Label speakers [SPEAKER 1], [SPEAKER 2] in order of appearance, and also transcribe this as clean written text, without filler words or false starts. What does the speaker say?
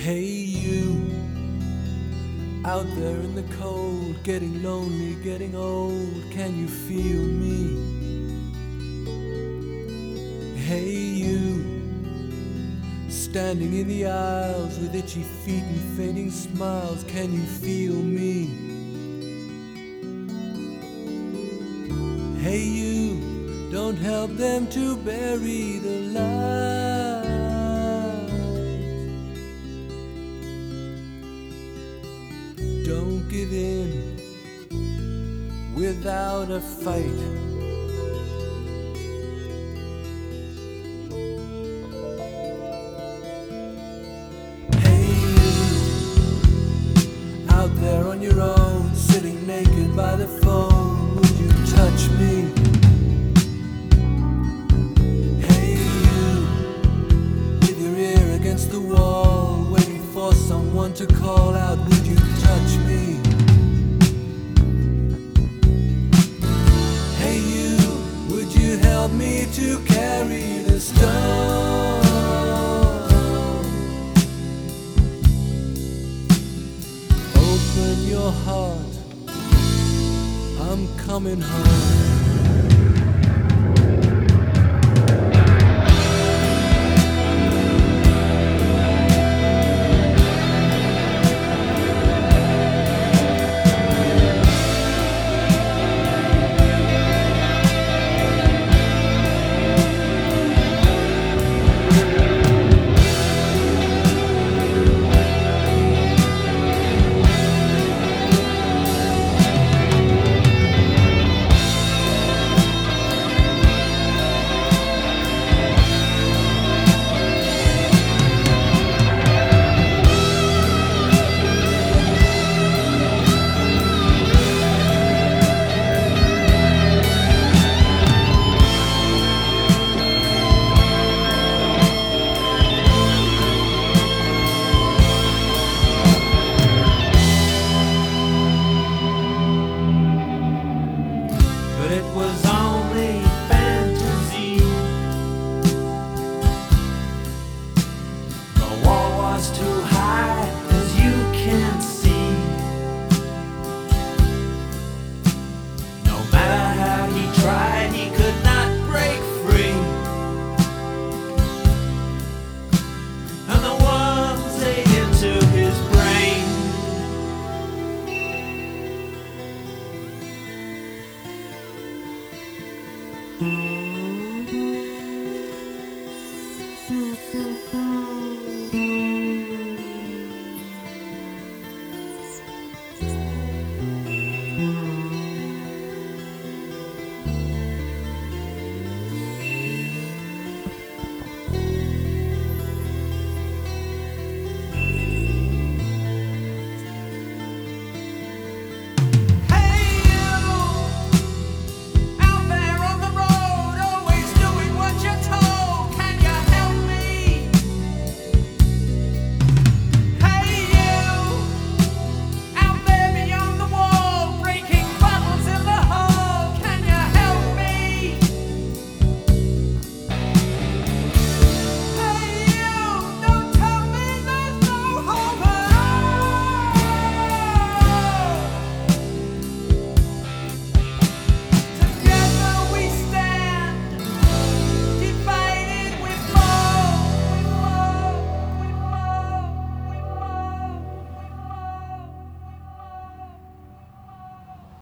[SPEAKER 1] Hey you, out there in the cold, getting lonely, getting old, can you feel me? Hey you, standing in the aisles with itchy feet and fading smiles, can you feel me? Hey you, don't help them to bury the light. Don't give in without a fight. Hey you, out there on your own, sitting naked by the phone, would you touch me? Hey you, with your ear against the wall, waiting for someone to call out, would you touch me? Hey you, would you help me to carry the stone? Open your heart, I'm coming home.